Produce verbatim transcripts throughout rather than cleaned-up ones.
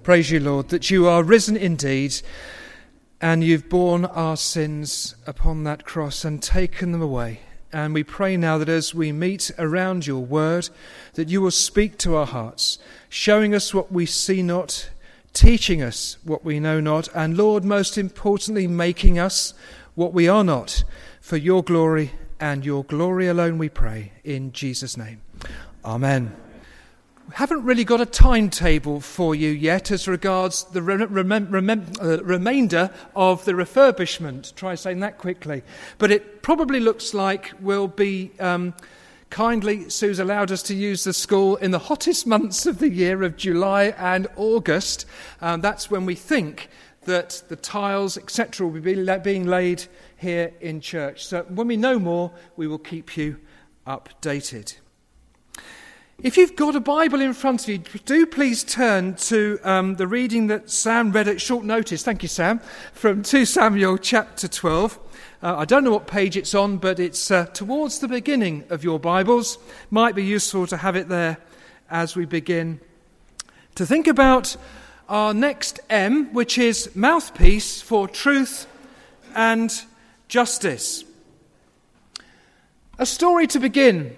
Praise you, Lord, that you are risen indeed, and you've borne our sins upon that cross and taken them away. And we pray now that as we meet around your word, that you will speak to our hearts, showing us what we see not, teaching us what we know not, and Lord, most importantly, making us what we are not, for your glory and your glory alone we pray, in Jesus' name. Amen. We haven't really got a timetable for you yet as regards the re- rem- rem- uh, remainder of the refurbishment. Try saying that quickly. But it probably looks like we'll be... Um, Kindly, Sue's allowed us to use the school in the hottest months of the year of July and August. Um, that's when we think that the tiles, et cetera, will be being laid here in church. So when we know more, we will keep you updated. If you've got a Bible in front of you, do please turn to um, the reading that Sam read at short notice. Thank you, Sam. From Second Samuel chapter twelve. Uh, I don't know what page it's on, but it's uh, towards the beginning of your Bibles. Might be useful to have it there as we begin to think about our next M, which is mouthpiece for truth and justice. A story to begin.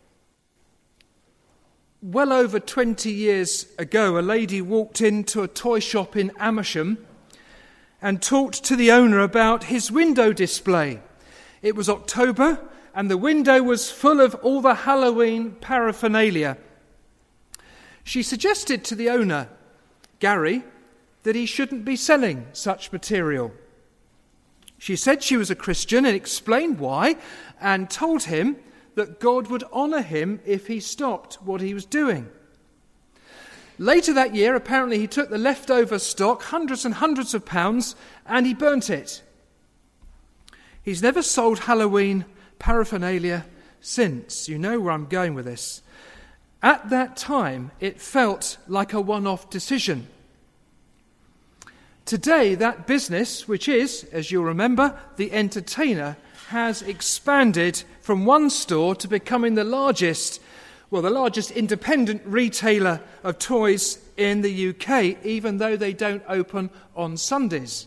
Well over twenty years ago, a lady walked into a toy shop in Amersham and talked to the owner about his window display. It was October, and the window was full of all the Halloween paraphernalia. She suggested to the owner, Gary, that he shouldn't be selling such material. She said she was a Christian and explained why, and told him that God would honour him if he stopped what he was doing. Later that year, apparently he took the leftover stock, hundreds and hundreds of pounds, and he burnt it. He's never sold Halloween paraphernalia since. You know where I'm going with this. At that time, it felt like a one-off decision. Today, that business, which is, as you'll remember, The Entertainer, has expanded from one store to becoming the largest Well, the largest independent retailer of toys in the U K, even though they don't open on Sundays.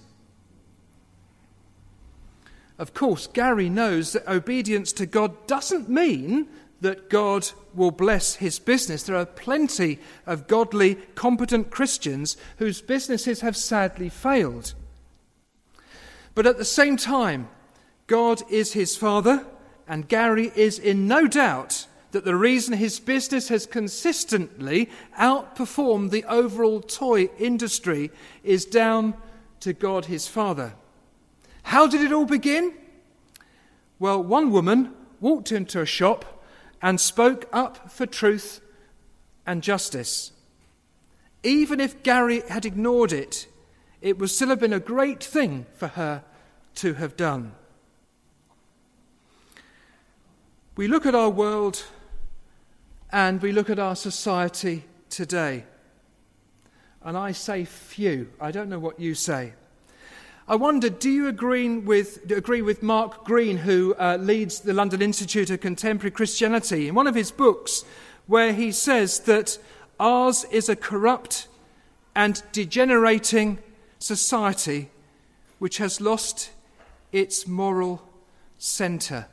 Of course, Gary knows that obedience to God doesn't mean that God will bless his business. There are plenty of godly, competent Christians whose businesses have sadly failed. But at the same time, God is his father, and Gary is in no doubt that the reason his business has consistently outperformed the overall toy industry is down to God his Father. How did it all begin? Well, one woman walked into a shop and spoke up for truth and justice. Even if Gary had ignored it, it would still have been a great thing for her to have done. We look at our world and we look at our society today. And I say few. I don't know what you say. I wonder, do you agree with, agree with Mark Green, who uh, leads the London Institute of Contemporary Christianity, in one of his books, where he says that ours is a corrupt and degenerating society which has lost its moral centre.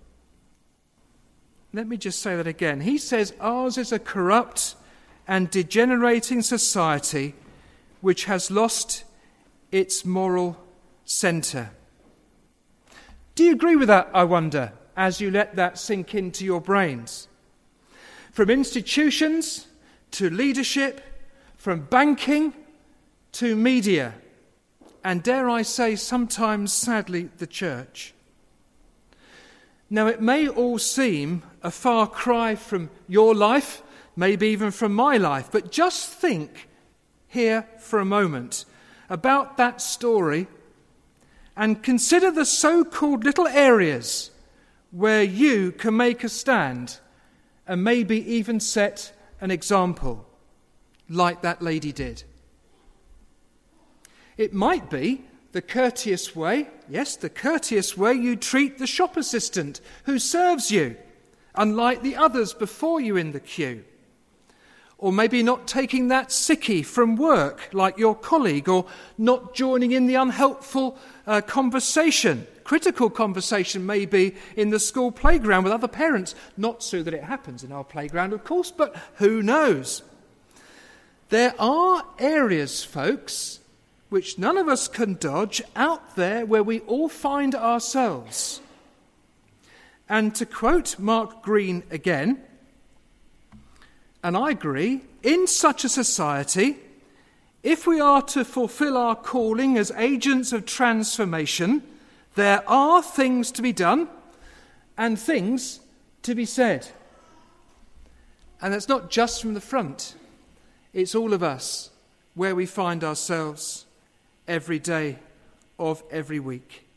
Let me just say that again. He says ours is a corrupt and degenerating society which has lost its moral centre. Do you agree with that, I wonder, as you let that sink into your brains? From institutions to leadership, from banking to media, and dare I say sometimes, sadly, the church. Now, it may all seem a far cry from your life, maybe even from my life, but just think here for a moment about that story and consider the so-called little areas where you can make a stand and maybe even set an example, like that lady did. It might be the courteous way, yes, the courteous way you treat the shop assistant who serves you, unlike the others before you in the queue. Or maybe not taking that sickie from work like your colleague, or not joining in the unhelpful uh, conversation, critical conversation maybe in the school playground with other parents. Not so that it happens in our playground, of course, but who knows? There are areas, folks, which none of us can dodge, out there where we all find ourselves. And to quote Mark Green again, and I agree, in such a society, if we are to fulfill our calling as agents of transformation, there are things to be done and things to be said. And that's not just from the front. It's all of us, where we find ourselves every day of every week.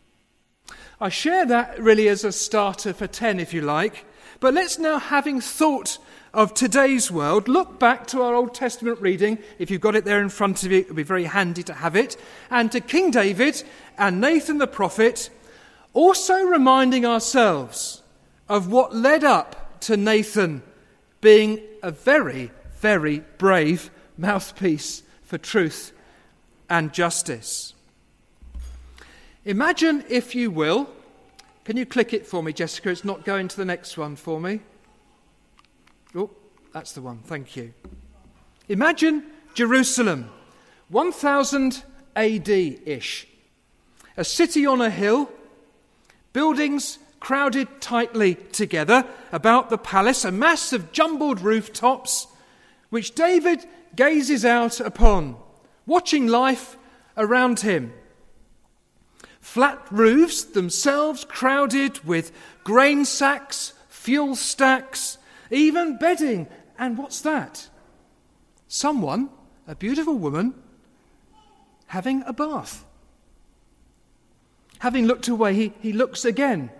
I share that really as a starter for ten, if you like. But let's now, having thought of today's world, look back to our Old Testament reading. If you've got it there in front of you, it would be very handy to have it. And to King David and Nathan the prophet, also reminding ourselves of what led up to Nathan being a very, very brave mouthpiece for truth and justice. Imagine, if you will, can you click it for me, Jessica? It's not going to the next one for me. Oh, that's the one. Thank you. Imagine Jerusalem, one thousand A D-ish. A city on a hill, buildings crowded tightly together about the palace, a mass of jumbled rooftops, which David gazes out upon, watching life around him. Flat roofs themselves crowded with grain sacks, fuel stacks, even bedding. And what's that? Someone, a beautiful woman, having a bath. Having looked away, he, he looks again.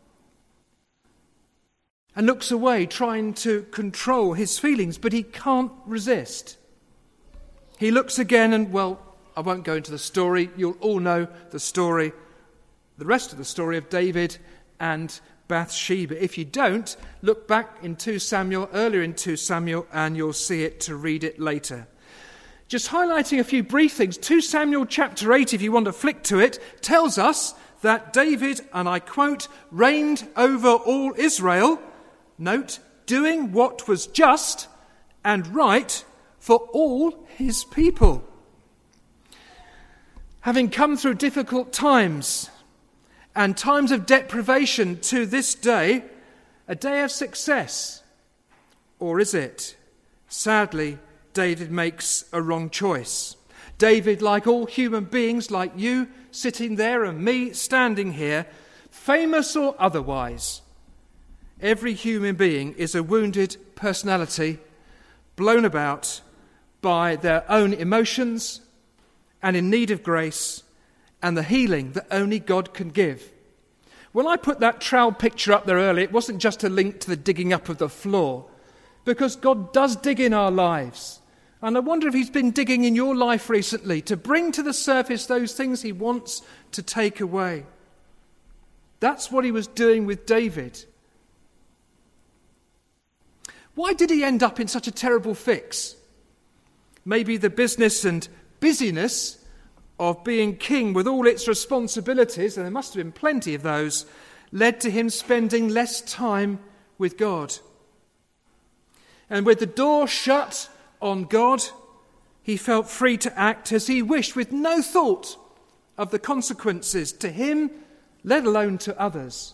And looks away, trying to control his feelings, but he can't resist. He looks again and, well, I won't go into the story. You'll all know the story, the rest of the story of David and Bathsheba. If you don't, look back in Second Samuel, earlier in Second Samuel, and you'll see it to read it later. Just highlighting a few brief things. Second Samuel chapter eight, if you want to flick to it, tells us that David, and I quote, reigned over all Israel, note, doing what was just and right for all his people. Having come through difficult times and times of deprivation to this day, a day of success. Or is it? Sadly, David makes a wrong choice. David, like all human beings, like you sitting there and me standing here, famous or otherwise, every human being is a wounded personality blown about by their own emotions and in need of grace and the healing that only God can give. When I put that trowel picture up there earlier, it wasn't just a link to the digging up of the floor, because God does dig in our lives. And I wonder if he's been digging in your life recently to bring to the surface those things he wants to take away. That's what he was doing with David. Why did he end up in such a terrible fix? Maybe the business and busyness of being king with all its responsibilities, and there must have been plenty of those, led to him spending less time with God. And with the door shut on God, he felt free to act as he wished, with no thought of the consequences to him, let alone to others.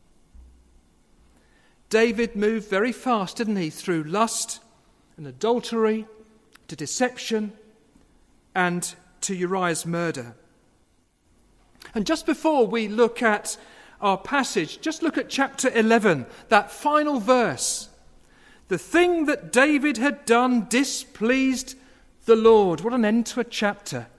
David moved very fast, didn't he, through lust and adultery, to deception, and to Uriah's murder. And just before we look at our passage, just look at chapter eleven, that final verse. The thing that David had done displeased the Lord. What an end to a chapter.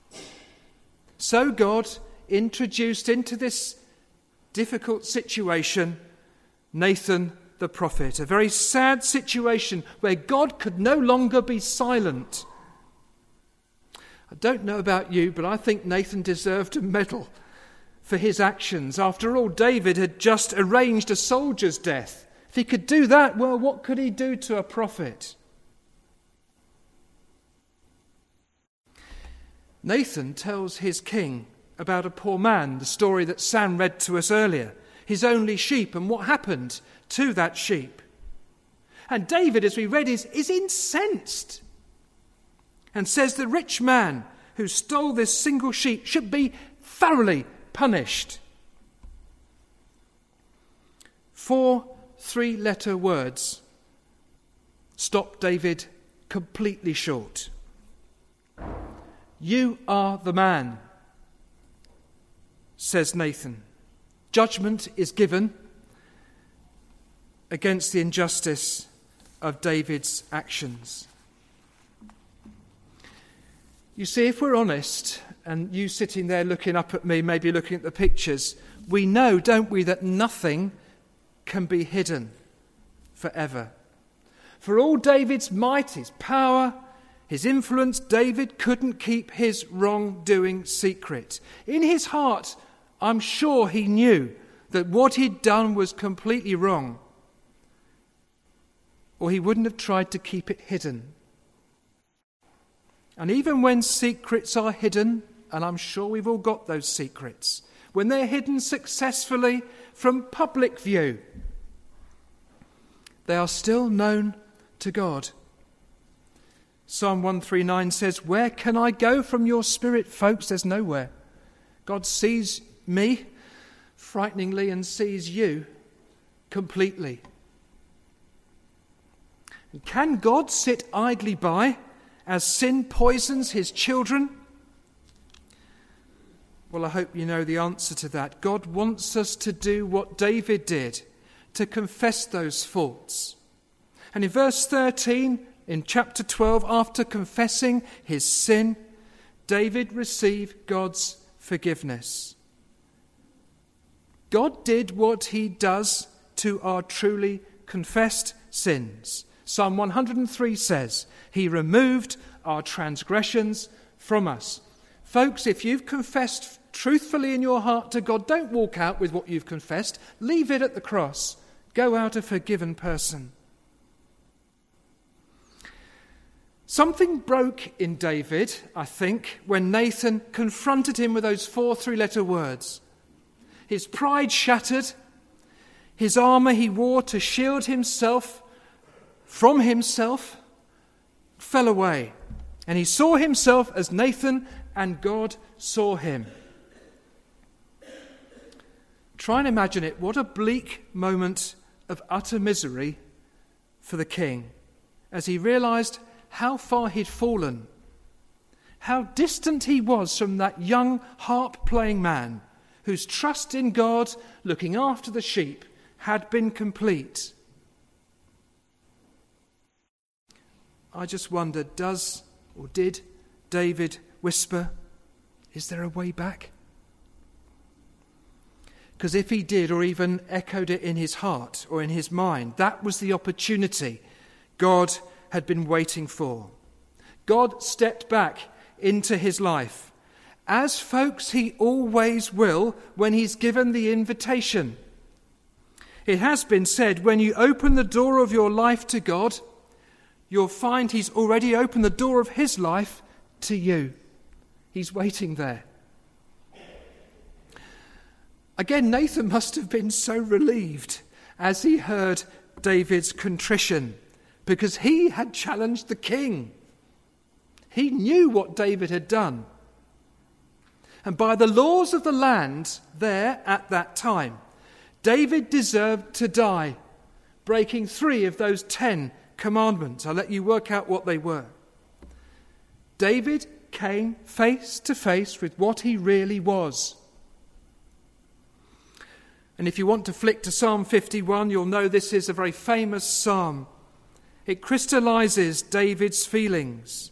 So God introduced into this difficult situation Nathan the prophet, a very sad situation where God could no longer be silent. I don't know about you, but I think Nathan deserved a medal for his actions. After all, David had just arranged a soldier's death. If he could do that, well, what could he do to a prophet? Nathan tells his king about a poor man, the story that Sam read to us earlier, his only sheep and what happened to that sheep. And David, as we read, is, is incensed and says the rich man who stole this single sheep should be thoroughly punished. Four three-letter words stop David completely short. You are the man, says Nathan. Judgment is given against the injustice of David's actions. You see, if we're honest, and you sitting there looking up at me, maybe looking at the pictures, we know, don't we, that nothing can be hidden forever. For all David's might, his power, his influence, David couldn't keep his wrongdoing secret. In his heart, I'm sure he knew that what he'd done was completely wrong, or he wouldn't have tried to keep it hidden. And even when secrets are hidden, and I'm sure we've all got those secrets, when they're hidden successfully from public view, they are still known to God. Psalm one thirty-nine says, where can I go from your spirit, folks? There's nowhere. God sees me frighteningly and sees you completely. And can God sit idly by as sin poisons his children? Well, I hope you know the answer to that. God wants us to do what David did, to confess those faults. And in verse thirteen, in chapter twelve, after confessing his sin, David received God's forgiveness. God did what he does to our truly confessed sins. Psalm one hundred three says, he removed our transgressions from us. Folks, if you've confessed truthfully in your heart to God, don't walk out with what you've confessed. Leave it at the cross. Go out a forgiven person. Something broke in David, I think, when Nathan confronted him with those four three-letter words. His pride shattered. His armour he wore to shield himself from himself fell away. And he saw himself as Nathan, and God saw him. Try and imagine it. What a bleak moment of utter misery for the king as he realised how far he'd fallen, how distant he was from that young harp-playing man whose trust in God, looking after the sheep, had been complete. I just wonder, does or did David whisper, is there a way back? Because if he did, or even echoed it in his heart or in his mind, that was the opportunity God had been waiting for. God stepped back into his life, as folks he always will when he's given the invitation. It has been said, when you open the door of your life to God, you'll find he's already opened the door of his life to you. He's waiting there. Again, Nathan must have been so relieved as he heard David's contrition, because he had challenged the king. He knew what David had done. And by the laws of the land there at that time, David deserved to die, breaking three of those ten commandments. I'll let you work out what they were. David came face to face with what he really was. And if you want to flick to Psalm fifty-one, you'll know this is a very famous psalm. It crystallizes David's feelings.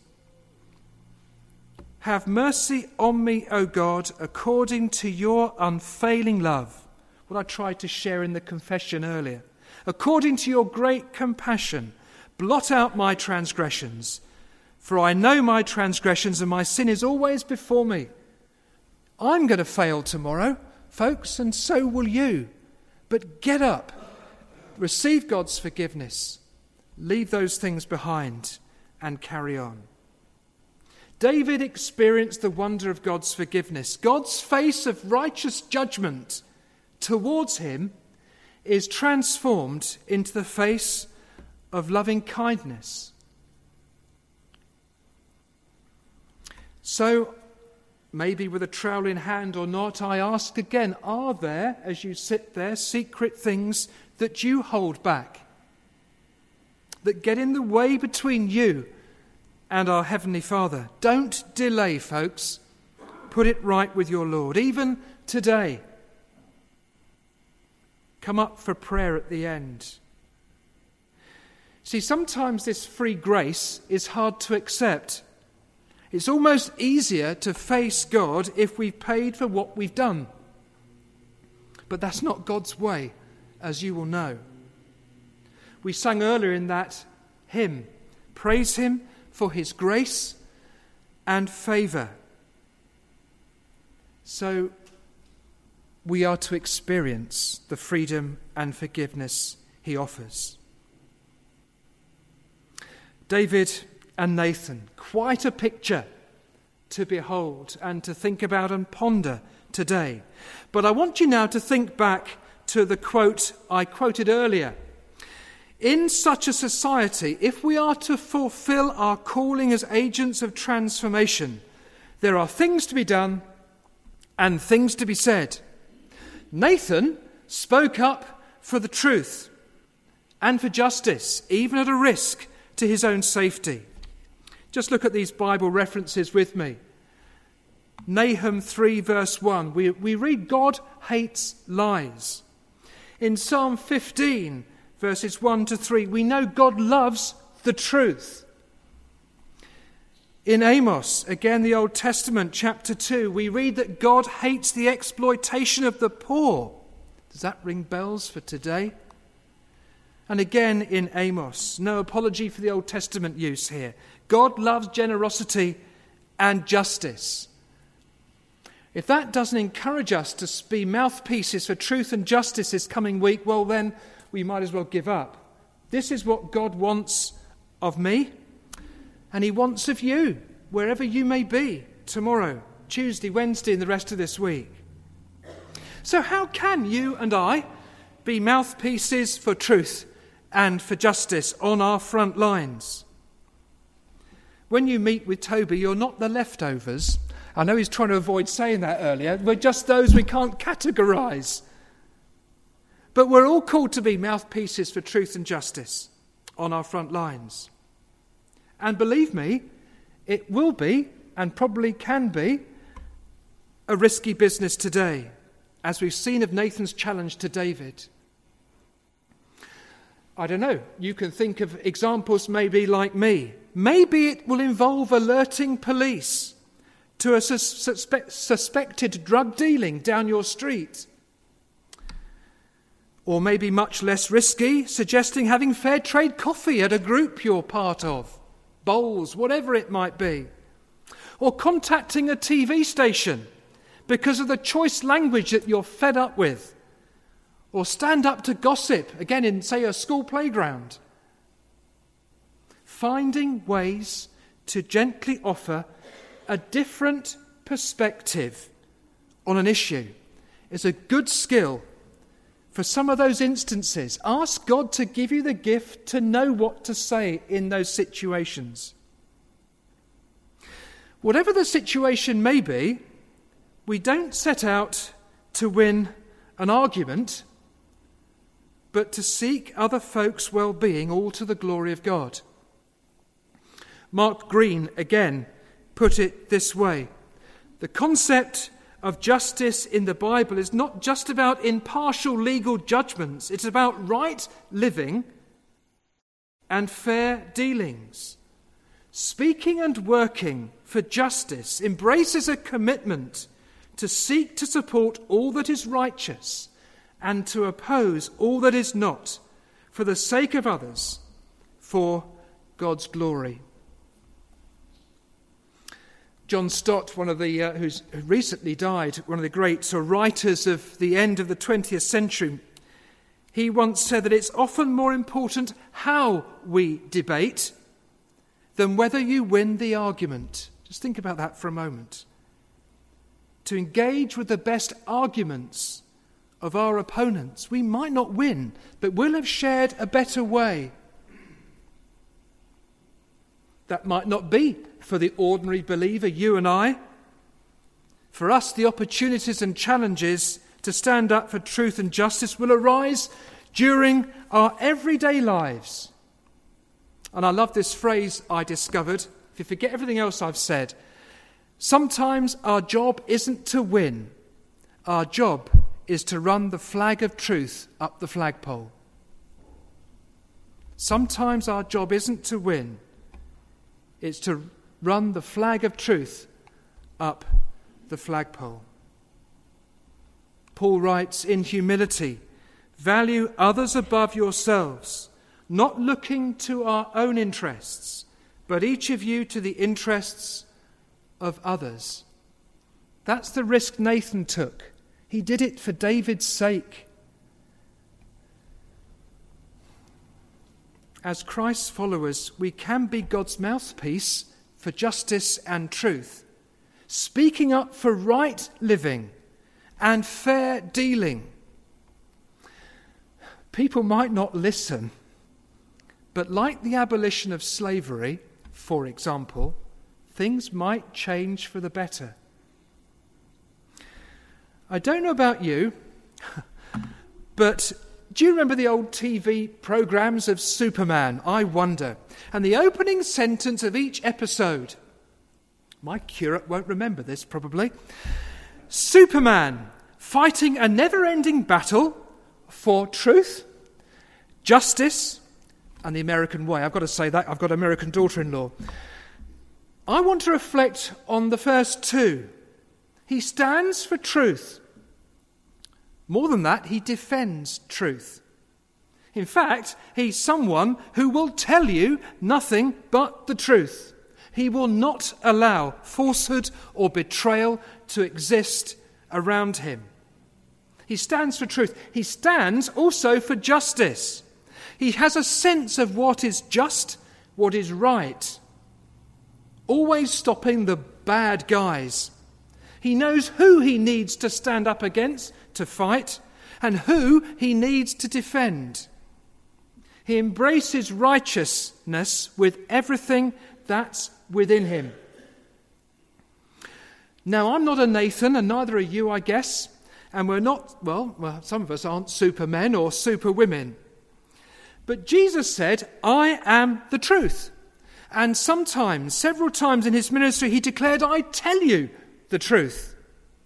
Have mercy on me, O God, according to your unfailing love. What I tried to share in the confession earlier. According to your great compassion, blot out my transgressions. For I know my transgressions, and my sin is always before me. I'm going to fail tomorrow, folks, and so will you. But get up, receive God's forgiveness, leave those things behind, and carry on. David experienced the wonder of God's forgiveness. God's face of righteous judgment towards him is transformed into the face of loving kindness. So, maybe with a trowel in hand or not, I ask again, are there, as you sit there, secret things that you hold back, that get in the way between you and our Heavenly Father? Don't delay, folks. Put it right with your Lord. Even today, come up for prayer at the end. See, sometimes this free grace is hard to accept. It's almost easier to face God if we've paid for what we've done. But that's not God's way, as you will know. We sang earlier in that hymn, praise him for his grace and favour. So we are to experience the freedom and forgiveness he offers. David and Nathan, quite a picture to behold and to think about and ponder today. But I want you now to think back to the quote I quoted earlier. In such a society, if we are to fulfill our calling as agents of transformation, there are things to be done and things to be said. Nathan spoke up for the truth and for justice, even at a risk to his own safety. Just look at these Bible references with me. Nahum three verse one, we, we read God hates lies. In Psalm fifteen verses one to three, we know God loves the truth. In Amos, again the Old Testament, chapter two, we read that God hates the exploitation of the poor. Does that ring bells for today? And again in Amos, no apology for the Old Testament use here. God loves generosity and justice. If that doesn't encourage us to be mouthpieces for truth and justice this coming week, well then we might as well give up. This is what God wants of me, and he wants of you, wherever you may be, tomorrow, Tuesday, Wednesday, and the rest of this week. So how can you and I be mouthpieces for truth and for justice on our front lines? When you meet with Toby, you're not the leftovers. I know he's trying to avoid saying that earlier. We're just those we can't categorise. But we're all called to be mouthpieces for truth and justice on our front lines. And believe me, it will be, and probably can be, a risky business today, as we've seen of Nathan's challenge to David. I don't know, you can think of examples maybe like me. Maybe it will involve alerting police to a sus- suspe- suspected drug dealing down your street. Or maybe much less risky, suggesting having fair trade coffee at a group you're part of, bowls, whatever it might be. Or contacting a T V station because of the choice language that you're fed up with. Or stand up to gossip, again in, say, a school playground. Finding ways to gently offer a different perspective on an issue is a good skill. For some of those instances, ask God to give you the gift to know what to say in those situations. Whatever the situation may be, we don't set out to win an argument, but to seek other folks' well-being, all to the glory of God. Mark Green, again, put it this way. The concept of justice in the Bible is not just about impartial legal judgments. It's about right living and fair dealings. Speaking and working for justice embraces a commitment to seek to support all that is righteous and to oppose all that is not, for the sake of others, for God's glory. John Stott, one of the uh, who's who recently died, one of the great uh, writers of the end of the twentieth century, he once said that it's often more important how we debate than whether you win the argument. Just Just think about that for a moment. To engage with the best arguments of our opponents. We might not win, but we'll have shared a better way. That might not be for the ordinary believer, you and I. For us, the opportunities and challenges to stand up for truth and justice will arise during our everyday lives. And I love this phrase I discovered. If you forget everything else I've said, sometimes our job isn't to win. Our job is to run the flag of truth up the flagpole. Sometimes our job isn't to win. It's to run the flag of truth up the flagpole. Paul writes, in humility, value others above yourselves, not looking to our own interests, but each of you to the interests of others. That's the risk Nathan took. He did it for David's sake. As Christ's followers, we can be God's mouthpiece for justice and truth, speaking up for right living and fair dealing. People might not listen, but like the abolition of slavery, for example, things might change for the better. I don't know about you, but do you remember the old T V programmes of Superman? I wonder. And the opening sentence of each episode, my curate won't remember this probably. Superman fighting a never-ending battle for truth, justice, and the American way. I've got to say that. I've got an American daughter-in-law. I want to reflect on the first two. He stands for truth. More than that, he defends truth. In fact, he's someone who will tell you nothing but the truth. He will not allow falsehood or betrayal to exist around him. He stands for truth. He stands also for justice. He has a sense of what is just, what is right, always stopping the bad guys. He knows who he needs to stand up against, to fight, and who he needs to defend. He embraces righteousness with everything that's within him. Now, I'm not a Nathan, and neither are you, I guess, and we're not, well, well some of us aren't supermen or superwomen. But Jesus said, I am the truth. And sometimes, several times in his ministry, he declared, I tell you the truth.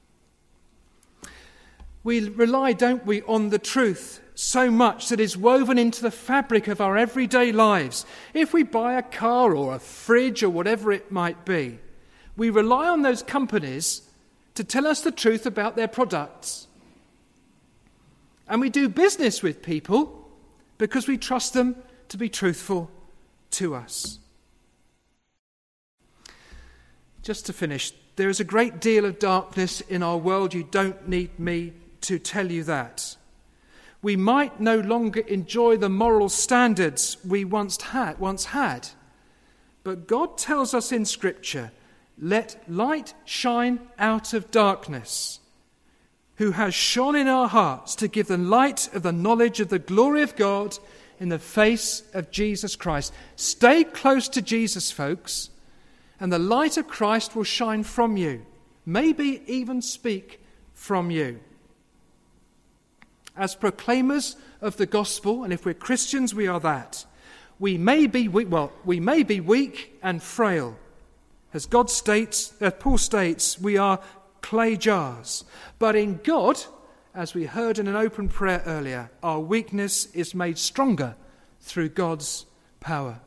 We rely, don't we, on the truth so much that is woven into the fabric of our everyday lives. If we buy a car or a fridge or whatever it might be, we rely on those companies to tell us the truth about their products. And we do business with people because we trust them to be truthful to us. Just to finish, there is a great deal of darkness in our world. You don't need me to tell you that. We might no longer enjoy the moral standards we once had, once had. But God tells us in Scripture, let light shine out of darkness, who has shone in our hearts to give the light of the knowledge of the glory of God in the face of Jesus Christ. Stay close to Jesus, folks, and the light of Christ will shine from you, maybe even speak from you. As proclaimers of the gospel, and if we're Christians, we are that. We may be weak, well, we may be weak and frail. As God states, as Paul states, we are clay jars. But in God, as we heard in an open prayer earlier, our weakness is made stronger through God's power.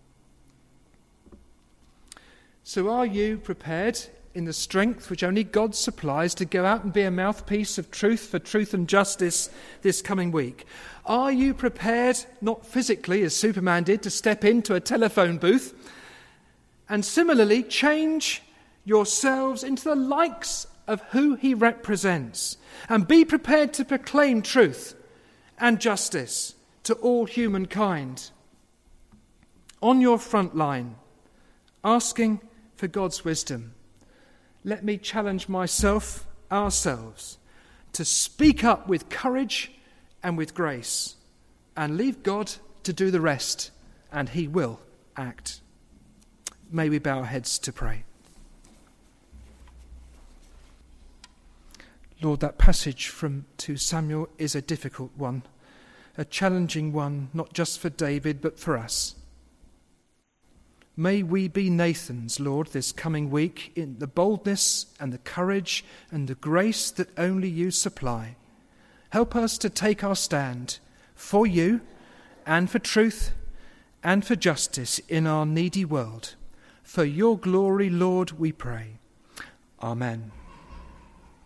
So are you prepared in the strength which only God supplies to go out and be a mouthpiece of truth for truth and justice this coming week? Are you prepared, not physically as Superman did, to step into a telephone booth and similarly change yourselves into the likes of who he represents, and be prepared to proclaim truth and justice to all humankind on your front line, asking for for God's wisdom. Let me challenge myself, ourselves, to speak up with courage and with grace, and leave God to do the rest, and he will act. May we bow our heads to pray. Lord, that passage from two Samuel is a difficult one, a challenging one, not just for David, but for us. May we be Nathans, Lord, this coming week, in the boldness and the courage and the grace that only you supply. Help us to take our stand for you and for truth and for justice in our needy world. For your glory, Lord, we pray. Amen.